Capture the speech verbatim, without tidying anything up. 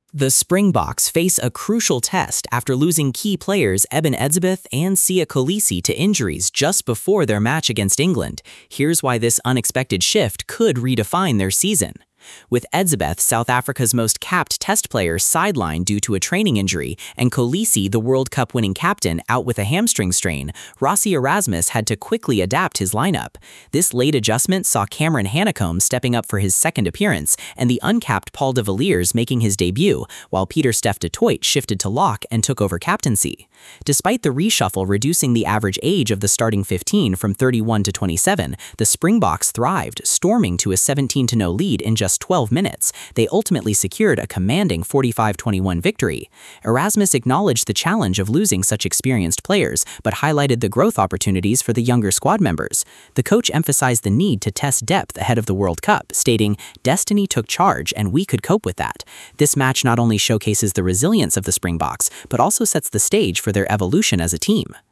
The Springboks face a crucial test after losing key players Eben Etzebeth and Sia Kolisi to injuries just before their match against England. Here's why this unexpected shift could redefine their season. With Etzebeth, South Africa's most capped test player, sidelined due to a training injury, and Kolisi, the World Cup winning captain, out with a hamstring strain, Rossi Erasmus had to quickly adapt his lineup. This late adjustment saw Cameron Hanekom stepping up for his second appearance, and the uncapped Paul de Villiers making his debut, while Pieter-Steph du Toit shifted to lock and took over captaincy. Despite the reshuffle reducing the average age of the starting fifteen from thirty-one to twenty-seven, the Springboks thrived, storming to a seventeen to zero lead in just twelve minutes. They ultimately secured a commanding forty-five twenty-one victory. Erasmus acknowledged the challenge of losing such experienced players, but highlighted the growth opportunities for the younger squad members. The coach emphasized the need to test depth ahead of the World Cup, stating, "Destiny took charge and we could cope with that." This match not only showcases the resilience of the Springboks, but also sets the stage for their evolution as a team.